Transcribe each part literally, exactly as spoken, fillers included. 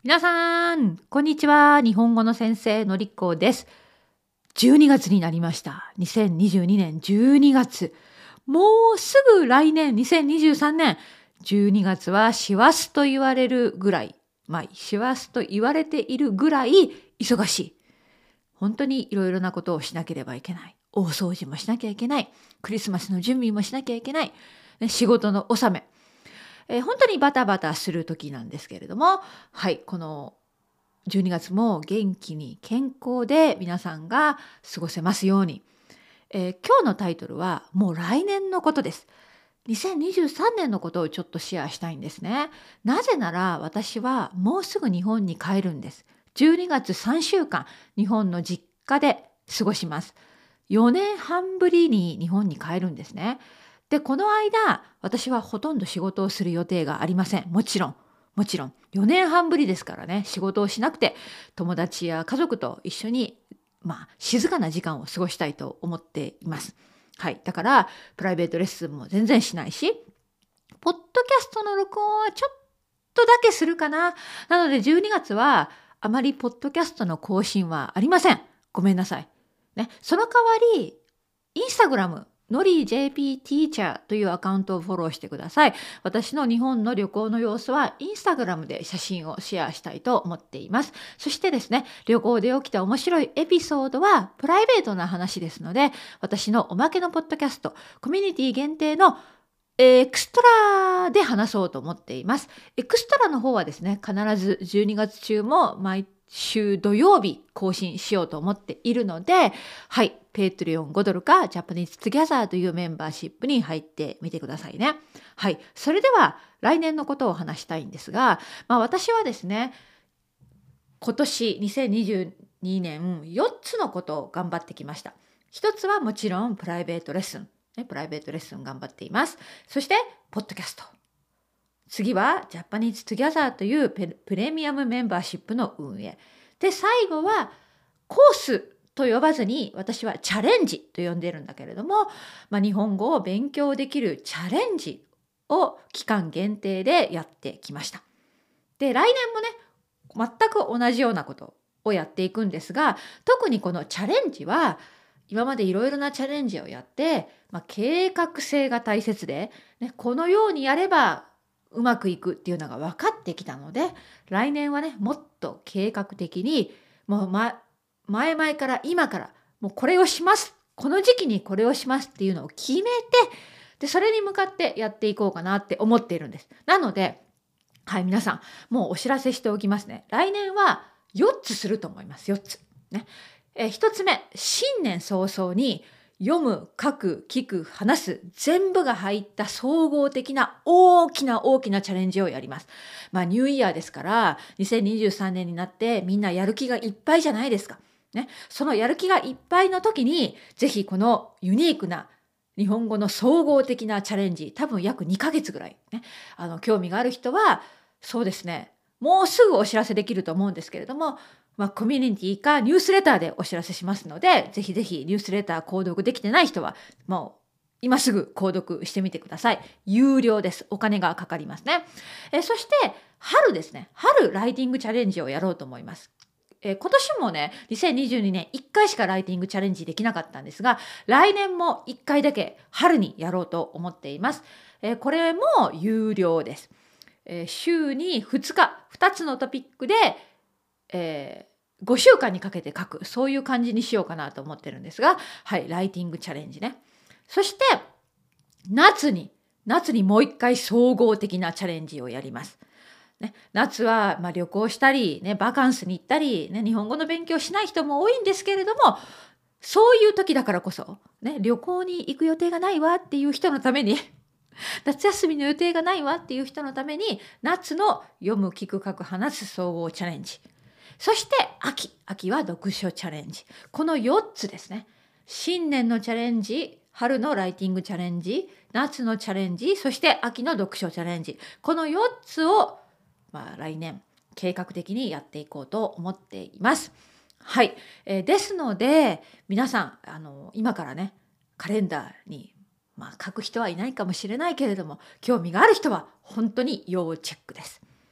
皆さん、こんにちは。日本語の先生のりこです。じゅうにがつになりました。にせんにじゅうにねんじゅうにがつ。もうすぐ来年にせんにじゅうさんねん。じゅうにがつは師走と言われるぐらい、まあ師走と言われているぐらい忙しい。本当にいろいろなことをしなければいけない。大掃除もしなきゃいけない。クリスマスの準備もしなきゃいけない。ね、仕事の納め。えー、本当にバタバタする時なんですけれども、はい、このじゅうにがつも元気に健康で皆さんが過ごせますように。えー、今日のタイトルはもう来年のことです。にせんにじゅうさんねんのことをちょっとシェアしたいんですね。なぜなら私はもうすぐ日本に帰るんです。じゅうにがつさんしゅうかん日本の実家で過ごします。よねんはんぶりに日本に帰るんですね。で、この間、私はほとんど仕事をする予定がありません。もちろん、もちろん。よねんはんぶりですからね、仕事をしなくて、友達や家族と一緒に、まあ、静かな時間を過ごしたいと思っています。はい。だから、プライベートレッスンも全然しないし、ポッドキャストの録音はちょっとだけするかな。なので、じゅうにがつは、あまりポッドキャストの更新はありません。ごめんなさい。ね。その代わり、インスタグラム、のり ジェーピー ティーチャーというアカウントをフォローしてください。私の日本の旅行の様子はインスタグラムで写真をシェアしたいと思っています。そしてですね、旅行で起きた面白いエピソードはプライベートな話ですので、私のおまけのポッドキャスト、コミュニティ限定のエクストラで話そうと思っています。エクストラの方はですね、必ずじゅうにがつ中も毎週土曜日更新しようと思っているので、はい、ペイトリオンごドルかジャパニーズトゥギャザーというメンバーシップに入ってみてくださいね。はい、それでは来年のことを話したいんですが、まあ私はですね、今年にせんにじゅうにねんよっつのことを頑張ってきました。一つはもちろんプライベートレッスン。ね、プライベートレッスン頑張っています。そして、ポッドキャスト。次は、ジャパニーズトゥギャザーというプレミアムメンバーシップの運営。で、最後は、コースと呼ばずに、私はチャレンジと呼んでいるんだけれども、まあ、日本語を勉強できるチャレンジを期間限定でやってきました。で、来年もね、全く同じようなことをやっていくんですが、特にこのチャレンジは、今までいろいろなチャレンジをやって、まあ、計画性が大切で、ね、このようにやればうまくいくっていうのが分かってきたので、来年はね、もっと計画的に、もう、ま、前々から今から、もうこれをします。この時期にこれをしますっていうのを決めて、で、それに向かってやっていこうかなって思っているんです。なので、はい、皆さん、もうお知らせしておきますね。来年はよっつすると思います。よっつ。ね。えー、ひとつめ、新年早々に読む、書く、聞く、話す、全部が入った総合的な大きな大きなチャレンジをやります。まあ、ニューイヤーですから、にせんにじゅうさんねんになってみんなやる気がいっぱいじゃないですか。ね。そのやる気がいっぱいの時に、ぜひこのユニークな日本語の総合的なチャレンジ、多分約にかげつぐらい、ね、あの興味がある人は、そうですね、もうすぐお知らせできると思うんですけれども、まあ、コミュニティかニュースレターでお知らせしますので、ぜひぜひニュースレター購読できてない人は、もう今すぐ購読してみてください。有料です。お金がかかりますね。えそして、春ですね。春ライティングチャレンジをやろうと思います。え今年もね、にせんにじゅうにねんいっかいしかライティングチャレンジできなかったんですが、来年もいっかいだけ春にやろうと思っています。えこれも有料です。え週にふつか、ふたつのトピックで、えーごしゅうかんにかけて書く、そういう感じにしようかなと思ってるんですが、はい、ライティングチャレンジね。そして、夏に、夏にもう一回総合的なチャレンジをやります。ね、夏は、まあ、旅行したり、ね、バカンスに行ったり、ね、日本語の勉強しない人も多いんですけれども、そういう時だからこそ、ね、旅行に行く予定がないわっていう人のために、夏休みの予定がないわっていう人のために、夏の読む、聞く、書く、話す総合チャレンジ。そして秋。秋は読書チャレンジ。このよっつですね。新年のチャレンジ、春のライティングチャレンジ、夏のチャレンジ、そして秋の読書チャレンジ。このよっつを、まあ、来年計画的にやっていこうと思っています。はい。えー、ですので、皆さん、あの、今からね、カレンダーに、まあ、書く人はいないかもしれないけれども、興味がある人は本当に要チェックです。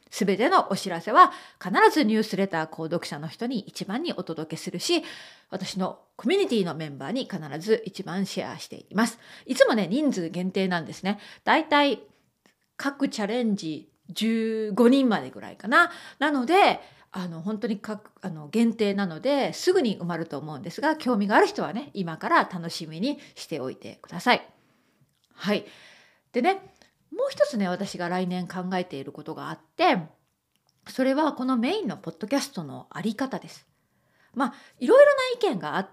すべてのお知らせは必ずニュースレター購読者の人に一番にお届けするし、私のコミュニティのメンバーに必ず一番シェアしています。いつもね、人数限定なんですね。だいたい各チャレンジじゅうごにんまでぐらいかな。なので、あの本当に各あの限定なのですぐに埋まると思うんですが、興味がある人はね、今から楽しみにしておいてください。はい。でね、もう一つね、私が来年考えていることがあって、それはこのメインのポッドキャストのあり方です。まあ、いろいろな意見があって、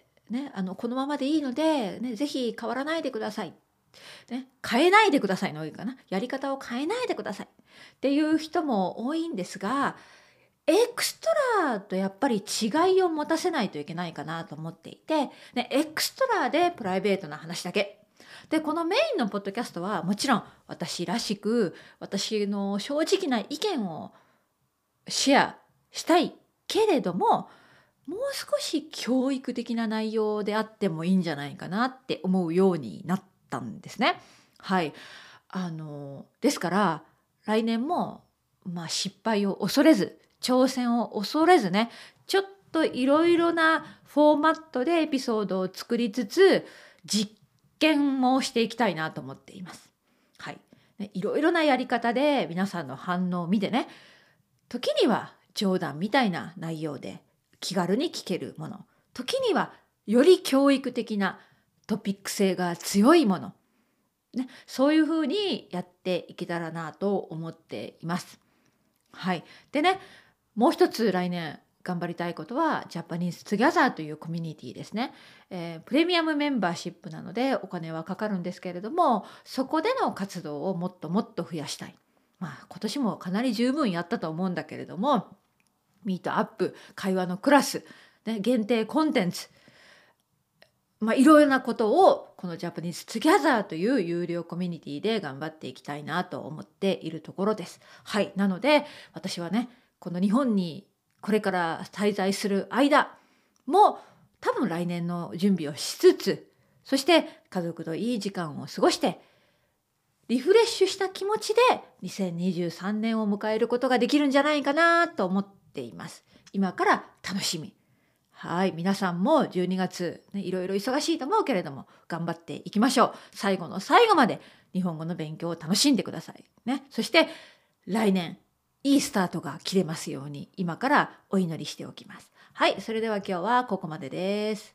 ね、あのこのままでいいので、ね、ぜひ変わらないでください。ね、変えないでくださいの方がいいかな。やり方を変えないでくださいっていう人も多いんですが、エクストラとやっぱり違いを持たせないといけないかなと思っていて、ね、エクストラでプライベートな話だけ。で、このメインのポッドキャストはもちろん私らしく、私の正直な意見をシェアしたいけれども、もう少し教育的な内容であってもいいんじゃないかなって思うようになったんですね。はい。あの、ですから、来年も、まあ、失敗を恐れず、挑戦を恐れずね、ちょっといろいろなフォーマットでエピソードを作りつつ、実験もしていきたいなと思っています。はい。ね、いろいろなやり方で皆さんの反応を見てね、時には冗談みたいな内容で気軽に聞けるもの、時にはより教育的なトピック性が強いもの、ね、そういうふうにやっていけたらなと思っています。はい。でね、もう一つ来年頑張りたいことはジャパニーズトゥギャザーというコミュニティですね、えー、プレミアムメンバーシップなのでお金はかかるんですけれども、そこでの活動をもっともっと増やしたい。まあ今年もかなり十分やったと思うんだけれども、ミートアップ、会話のクラス、ね、限定コンテンツ、まあ、いろいろなことをこのジャパニーズトゥギャザーという有料コミュニティで頑張っていきたいなと思っているところです。はい。なので私はね、この日本にこれから滞在する間も多分来年の準備をしつつ、そして家族といい時間を過ごしてリフレッシュした気持ちでにせんにじゅうさんねんを迎えることができるんじゃないかなと思っています。今から楽しみ。はい、皆さんもじゅうにがつ、ね、いろいろ忙しいと思うけれども頑張っていきましょう。最後の最後まで日本語の勉強を楽しんでくださいね。そして来年いいスタートが切れますように今からお祈りしておきます。はい、それでは今日はここまでです。